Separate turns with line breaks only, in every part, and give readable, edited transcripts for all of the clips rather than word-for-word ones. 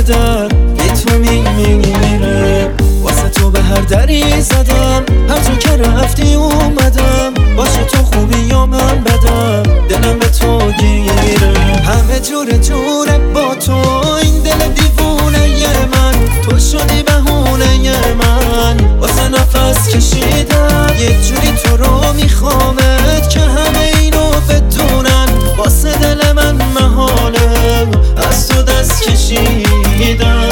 در بی تو میمیره. واسه تو به هر دری زدم، هر جا که رفتی اومدم. باشه تو خوبی یا من بدم، دلم به تو گیره. همه جوره با تو، این دل دیوونه من. تو شدی بهونه من، واسه نفس کشیدم. یه جوری تو رو میخوامت که همه اینو بدونن. واسه دل من محاله از تو دست کشیدن.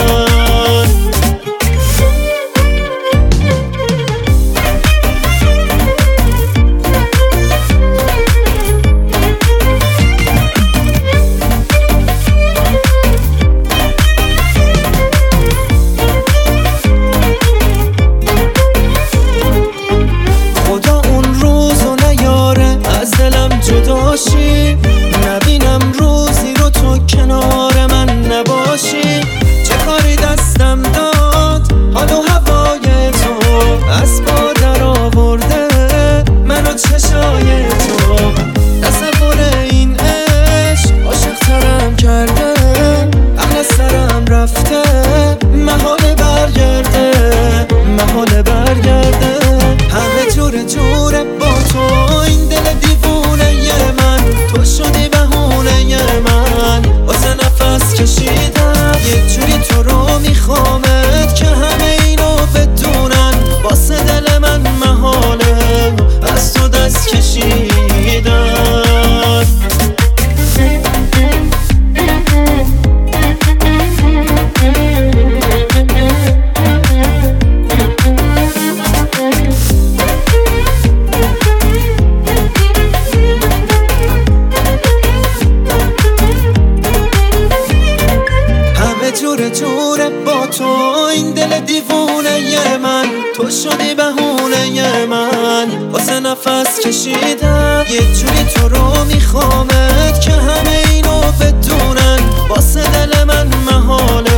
نبینم روزی رو تو کنار من نباشی. چه کاری دستم داد حال و هوای تو، از پا در آورده منو چشای تو. تصور این عشق عاشق ترم کرده، عقل سرم رفته محاله برگرده. همه جوره با تو، این دل دیوونه من. تو شدی بهونه من، واسه نفس کشیدم. یه جوری تو رو میخوامت که همه اینو بدونن. واسه دل من محاله از تو دست کشیدن. جوره با تو، این دل دیوونه من. تو شدی بهونه من، واسه نفس کشیدم. یه جوری تو رو میخوامت که همه اینو بدونن. واسه دل من محاله